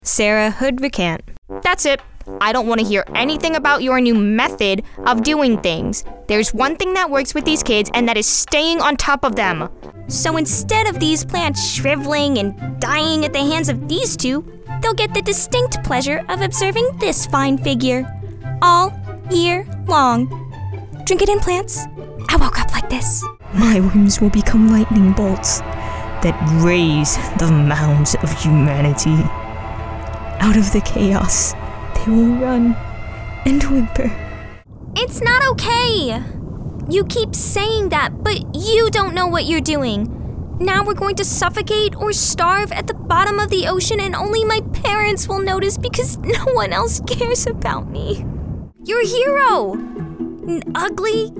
Sarah Hood recant. That's it. I don't want to hear anything about your new method of doing things. There's one thing that works with these kids, and that is staying on top of them. So instead of these plants shriveling and dying at the hands of these two, they'll get the distinct pleasure of observing this fine figure all year long. Drink it in, plants. I woke up like this. My whims will become lightning bolts that raise the mounds of humanity. Out of the chaos, they will run and whimper. It's not okay. You keep saying that, but you don't know what you're doing. Now we're going to suffocate or starve at the bottom of the ocean, and only my parents will notice because no one else cares about me. You're a hero. An ugly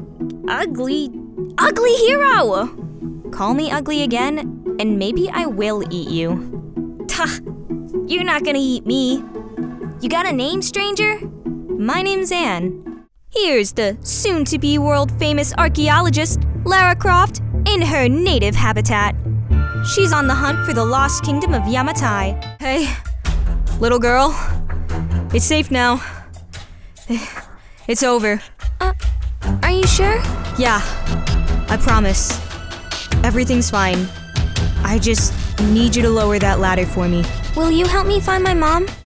hero. Call me ugly again, and maybe I will eat you. Ta! You're not gonna eat me. You got a name, stranger? My name's Anne. Here's the soon-to-be world-famous archaeologist, Lara Croft, in her native habitat. She's on the hunt for the lost kingdom of Yamatai. Hey, little girl. It's safe now. It's over. Are you sure? Yeah, I promise. Everything's fine. I just need you to lower that ladder for me. Will you help me find my mom?